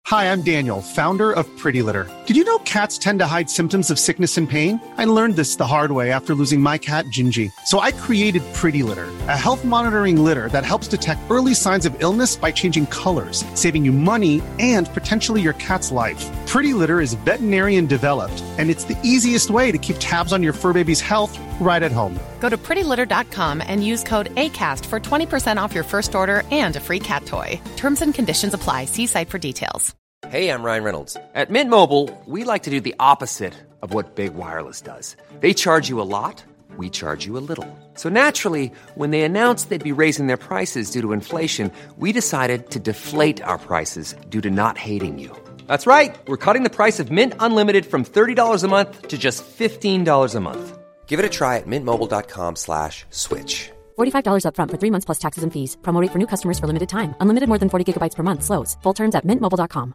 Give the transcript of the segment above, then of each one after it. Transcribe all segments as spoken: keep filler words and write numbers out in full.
Hi, I'm Daniel, founder of Pretty Litter. Did you know cats tend to hide symptoms of sickness and pain? I learned this the hard way after losing my cat, Gingy. So I created Pretty Litter, a health monitoring litter that helps detect early signs of illness by changing colors, saving you money and potentially your cat's life. Pretty Litter is veterinarian developed, and it's the easiest way to keep tabs on your fur baby's health right at home. Go to pretty litter dot com and use code ACAST for twenty percent off your first order and a free cat toy. Terms and conditions apply. See site for details. Hey, I'm Ryan Reynolds. At Mint Mobile, we like to do the opposite of what Big Wireless does. They charge you a lot, we charge you a little. So naturally, when they announced they'd be raising their prices due to inflation, we decided to deflate our prices due to not hating you. That's right. We're cutting the price of Mint Unlimited from thirty dollars a month to just fifteen dollars a month. Give it a try at mintmobile.com slash switch. forty-five dollars up front for three months plus taxes and fees. Promo rate for new customers for limited time. Unlimited more than forty gigabytes per month. Slows full terms at mint mobile dot com.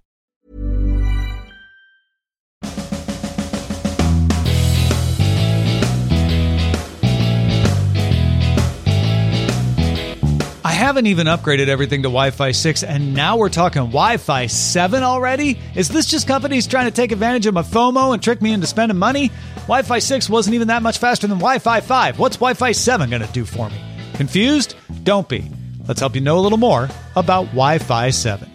I haven't even upgraded everything to Wi-Fi six, and now we're talking Wi-Fi seven already? Is this just companies trying to take advantage of my FOMO and trick me into spending money? Wi-Fi six wasn't even that much faster than Wi-Fi five. What's Wi-Fi seven going to do for me? Confused? Don't be. Let's help you know a little more about Wi-Fi seven.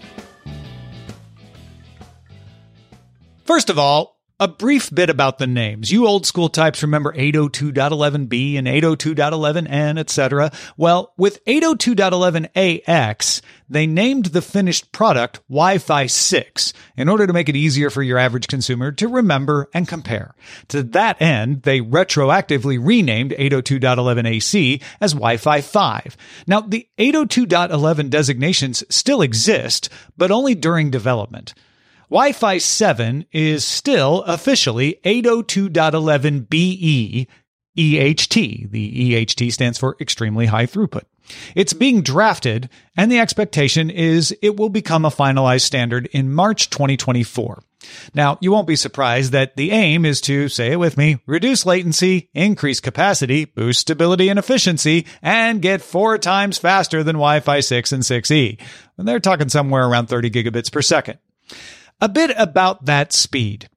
First of all, a brief bit about the names. You old school types remember eight oh two dot eleven b and eight oh two dot eleven n, et cetera. Well, with eight oh two dot eleven a x, they named the finished product Wi-Fi six in order to make it easier for your average consumer to remember and compare. To that end, they retroactively renamed eight oh two dot eleven a c as Wi-Fi five. Now, the eight oh two dot eleven designations still exist, but only during development. Wi-Fi seven is still officially eight oh two dot eleven b e E H T. The E H T stands for extremely high throughput. It's being drafted, and the expectation is it will become a finalized standard in March twenty twenty-four. Now, you won't be surprised that the aim is to, say it with me, reduce latency, increase capacity, boost stability and efficiency, and get four times faster than Wi-Fi six and six E. And they're talking somewhere around thirty gigabits per second. A bit about that speed.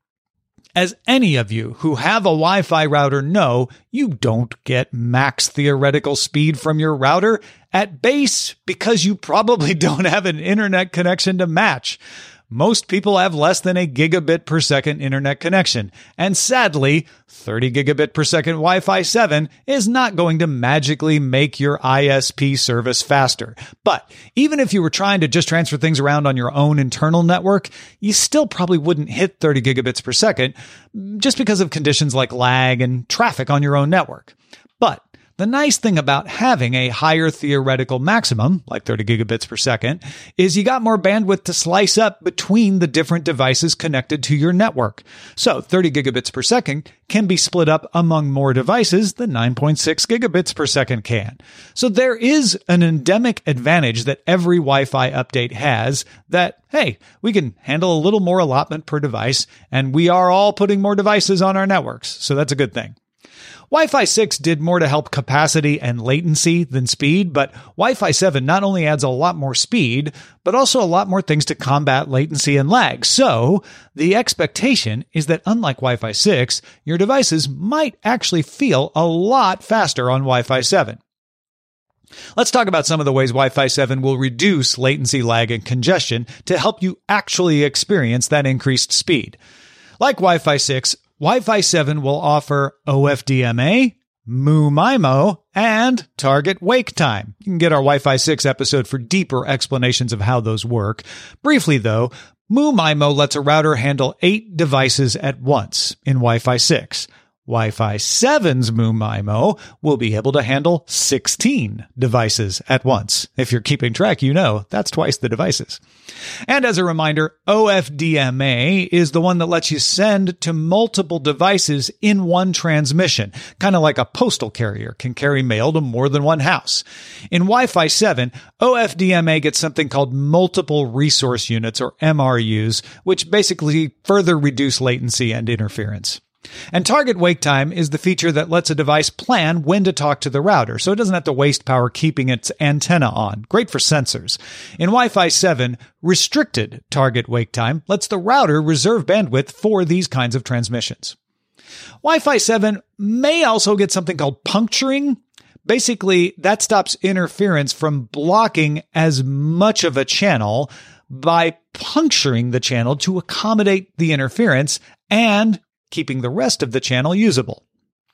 As any of you who have a Wi-Fi router know, you don't get max theoretical speed from your router at base because you probably don't have an internet connection to match. Most people have less than a gigabit per second internet connection, and sadly, thirty gigabit per second Wi-Fi seven is not going to magically make your I S P service faster. But even if you were trying to just transfer things around on your own internal network, you still probably wouldn't hit thirty gigabits per second just because of conditions like lag and traffic on your own network. But the nice thing about having a higher theoretical maximum, like thirty gigabits per second, is you got more bandwidth to slice up between the different devices connected to your network. So thirty gigabits per second can be split up among more devices than nine point six gigabits per second can. So there is an endemic advantage that every Wi-Fi update has that, hey, we can handle a little more allotment per device, and we are all putting more devices on our networks. So that's a good thing. Wi-Fi six did more to help capacity and latency than speed, but Wi-Fi seven not only adds a lot more speed, but also a lot more things to combat latency and lag. So the expectation is that unlike Wi-Fi six, your devices might actually feel a lot faster on Wi-Fi seven. Let's talk about some of the ways Wi-Fi seven will reduce latency, lag, and congestion to help you actually experience that increased speed. Like Wi-Fi six, Wi-Fi seven will offer O F D M A, MU-MIMO, and target wake time. You can get our Wi-Fi six episode for deeper explanations of how those work. Briefly though, MU-MIMO lets a router handle eight devices at once in Wi-Fi six. Wi-Fi seven's MU-MIMO will be able to handle sixteen devices at once. If you're keeping track, you know that's twice the devices. And as a reminder, O F D M A is the one that lets you send to multiple devices in one transmission, kind of like a postal carrier can carry mail to more than one house. In Wi-Fi seven, O F D M A gets something called multiple resource units, or M R Us, which basically further reduce latency and interference. And target wake time is the feature that lets a device plan when to talk to the router, so it doesn't have to waste power keeping its antenna on. Great for sensors. In Wi-Fi seven, restricted target wake time lets the router reserve bandwidth for these kinds of transmissions. Wi-Fi seven may also get something called puncturing. Basically, that stops interference from blocking as much of a channel by puncturing the channel to accommodate the interference and keeping the rest of the channel usable.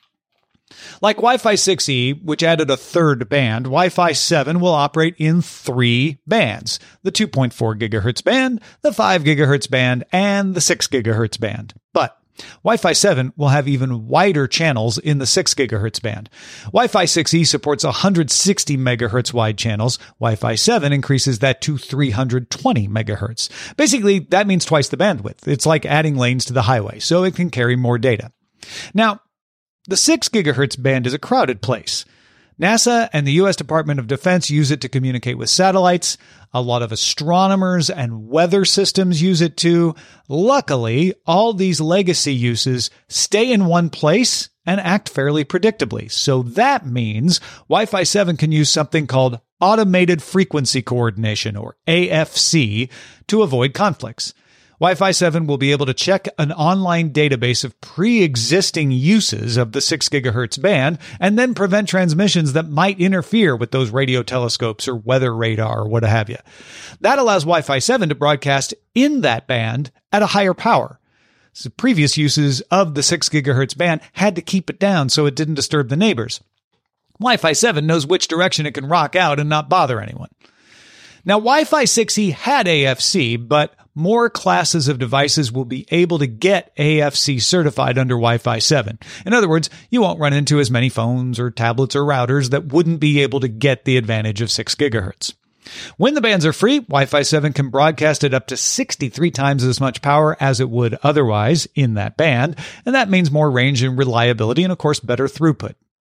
Like Wi-Fi six E, which added a third band, Wi-Fi seven will operate in three bands: the two point four gigahertz band, the five gigahertz band, and the six gigahertz band. But Wi-Fi seven will have even wider channels in the six gigahertz band. Wi-Fi six E supports one hundred sixty megahertz wide channels. Wi-Fi seven increases that to three hundred twenty megahertz. Basically, that means twice the bandwidth. It's like adding lanes to the highway, so it can carry more data. Now, the six gigahertz band is a crowded place. NASA and the U S Department of Defense use it to communicate with satellites. A lot of astronomers and weather systems use it too. Luckily, all these legacy uses stay in one place and act fairly predictably. So that means Wi-Fi seven can use something called Automated Frequency Coordination, or A F C, to avoid conflicts. Wi-Fi seven will be able to check an online database of pre-existing uses of the six gigahertz band and then prevent transmissions that might interfere with those radio telescopes or weather radar or what have you. That allows Wi-Fi seven to broadcast in that band at a higher power. So previous uses of the six gigahertz band had to keep it down so it didn't disturb the neighbors. Wi-Fi seven knows which direction it can rock out and not bother anyone. Now, Wi-Fi six E had A F C, but more classes of devices will be able to get A F C certified under Wi-Fi seven. In other words, you won't run into as many phones or tablets or routers that wouldn't be able to get the advantage of six gigahertz. When the bands are free, Wi-Fi seven can broadcast at up to sixty-three times as much power as it would otherwise in that band, and that means more range and reliability and, of course, better throughput.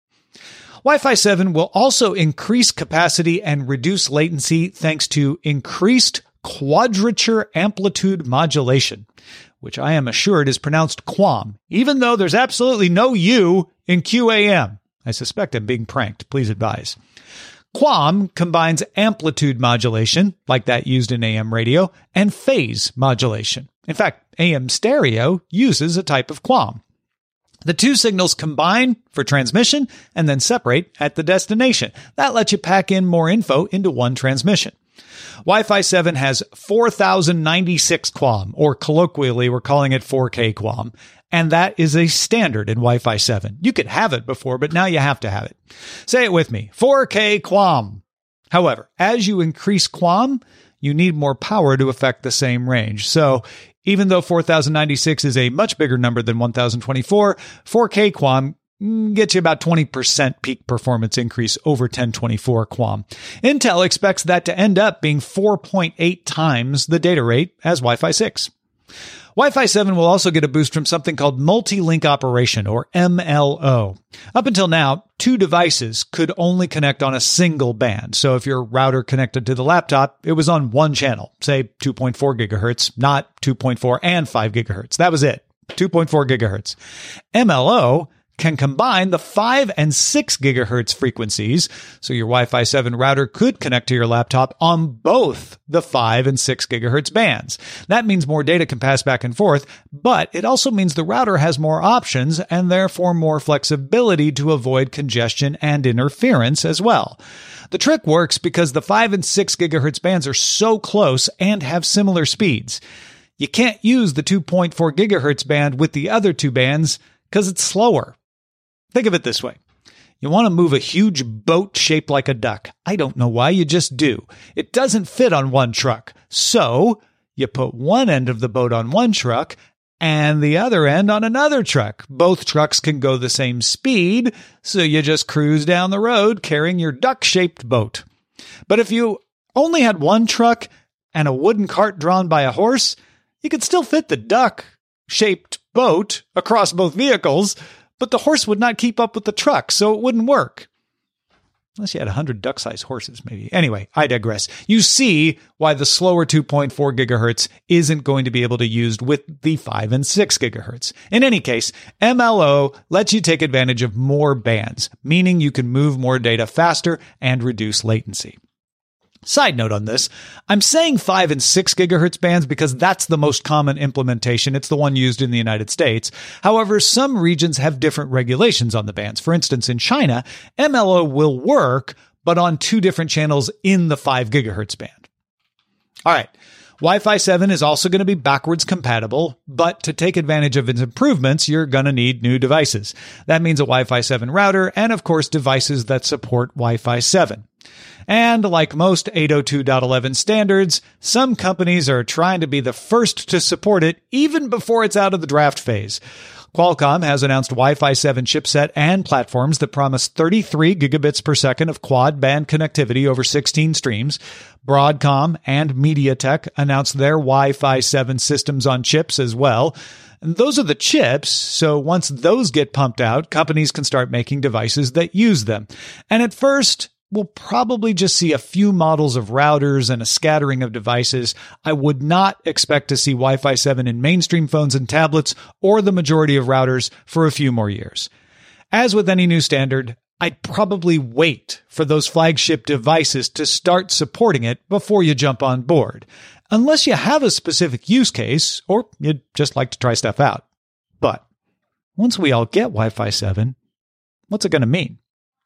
Wi-Fi seven will also increase capacity and reduce latency thanks to increased quadrature amplitude modulation, which I am assured is pronounced QAM, even though there's absolutely no U in Q A M. I suspect I'm being pranked. Please advise. QAM combines amplitude modulation, like that used in A M radio, and phase modulation. In fact, A M stereo uses a type of QAM. The two signals combine for transmission and then separate at the destination. That lets you pack in more info into one transmission. Wi-Fi seven has four thousand ninety-six QAM, or colloquially we're calling it four K QAM, and that is a standard in Wi-Fi seven. You could have it before, but now you have to have it. Say it with me, four K QAM. However, as you increase QAM, you need more power to affect the same range. So even though four thousand ninety-six is a much bigger number than one thousand twenty-four, four K QAM gets you about twenty percent peak performance increase over ten twenty-four QAM. Intel expects that to end up being four point eight times the data rate as Wi-Fi six. Wi-Fi seven will also get a boost from something called multi-link operation, or M L O. Up until now, two devices could only connect on a single band. So if your router connected to the laptop, it was on one channel, say two point four gigahertz, not two point four and five gigahertz. That was it, two point four gigahertz. M L O can combine the five and six gigahertz frequencies, so your Wi-Fi seven router could connect to your laptop on both the five and six gigahertz bands. That means more data can pass back and forth, but it also means the router has more options and therefore more flexibility to avoid congestion and interference as well. The trick works because the five and six gigahertz bands are so close and have similar speeds. You can't use the two point four gigahertz band with the other two bands because it's slower. Think of it this way. You want to move a huge boat shaped like a duck. I don't know why, you just do. It doesn't fit on one truck. So you put one end of the boat on one truck and the other end on another truck. Both trucks can go the same speed, so you just cruise down the road carrying your duck-shaped boat. But if you only had one truck and a wooden cart drawn by a horse, you could still fit the duck-shaped boat across both vehicles, but the horse would not keep up with the truck, so it wouldn't work. Unless you had one hundred duck-sized horses, maybe. Anyway, I digress. You see why the slower two point four gigahertz isn't going to be able to be used with the five and six gigahertz. In any case, M L O lets you take advantage of more bands, meaning you can move more data faster and reduce latency. Side note on this, I'm saying five and six gigahertz bands because that's the most common implementation. It's the one used in the United States. However, some regions have different regulations on the bands. For instance, in China, M L O will work, but on two different channels in the five gigahertz band. All right. Wi-Fi seven is also going to be backwards compatible, but to take advantage of its improvements, you're going to need new devices. That means a Wi-Fi seven router and, of course, devices that support Wi-Fi seven. And like most eight oh two dot eleven standards, some companies are trying to be the first to support it even before it's out of the draft phase. Qualcomm has announced Wi-Fi seven chipset and platforms that promise thirty-three gigabits per second of quad band connectivity over sixteen streams. Broadcom and MediaTek announced their Wi-Fi seven systems on chips as well. And those are the chips, so once those get pumped out, companies can start making devices that use them. And at first, we'll probably just see a few models of routers and a scattering of devices. I would not expect to see Wi-Fi seven in mainstream phones and tablets or the majority of routers for a few more years. As with any new standard, I'd probably wait for those flagship devices to start supporting it before you jump on board, unless you have a specific use case or you'd just like to try stuff out. But once we all get Wi-Fi seven, what's it going to mean?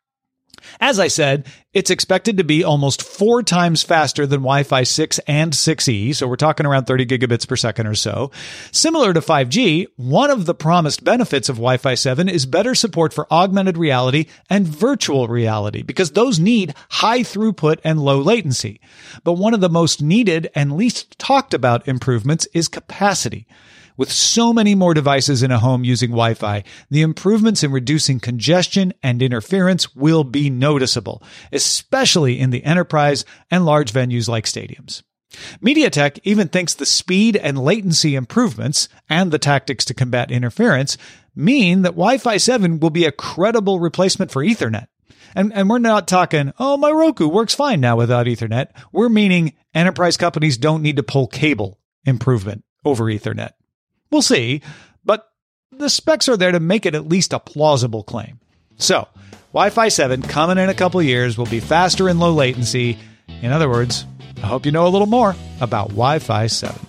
As I said, it's expected to be almost four times faster than Wi-Fi six and six E, so we're talking around thirty gigabits per second or so. Similar to five G, one of the promised benefits of Wi-Fi seven is better support for augmented reality and virtual reality, because those need high throughput and low latency. But one of the most needed and least talked about improvements is capacity. With so many more devices in a home using Wi-Fi, the improvements in reducing congestion and interference will be noticeable, especially in the enterprise and large venues like stadiums. MediaTek even thinks the speed and latency improvements and the tactics to combat interference mean that Wi-Fi seven will be a credible replacement for Ethernet. And, and we're not talking, oh, my Roku works fine now without Ethernet. We're meaning enterprise companies don't need to pull cable improvement over Ethernet. We'll see, but the specs are there to make it at least a plausible claim. So, Wi-Fi seven coming in a couple years will be faster and low latency. In other words, I hope you know a little more about Wi-Fi seven.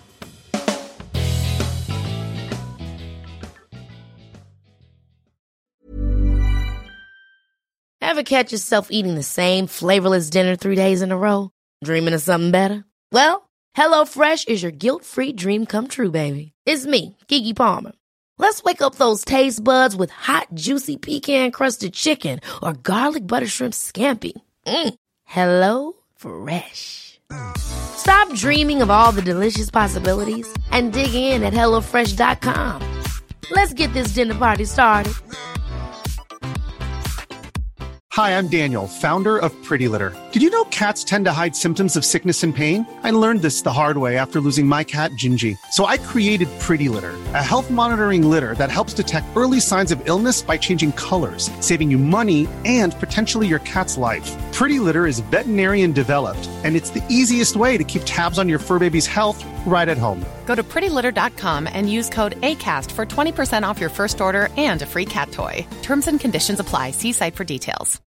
Ever catch yourself eating the same flavorless dinner three days in a row? Dreaming of something better? Well, HelloFresh is your guilt-free dream come true, baby. It's me, Keke Palmer. Let's wake up those taste buds with hot, juicy pecan-crusted chicken or garlic butter shrimp scampi. Mm. Hello Fresh. Stop dreaming of all the delicious possibilities and dig in at hello fresh dot com. Let's get this dinner party started. Hi, I'm Daniel, founder of Pretty Litter. Did you know cats tend to hide symptoms of sickness and pain? I learned this the hard way after losing my cat, Gingy. So I created Pretty Litter, a health monitoring litter that helps detect early signs of illness by changing colors, saving you money and potentially your cat's life. Pretty Litter is veterinarian developed, and it's the easiest way to keep tabs on your fur baby's health right at home. Go to pretty litter dot com and use code ACAST for twenty percent off your first order and a free cat toy. Terms and conditions apply. See site for details.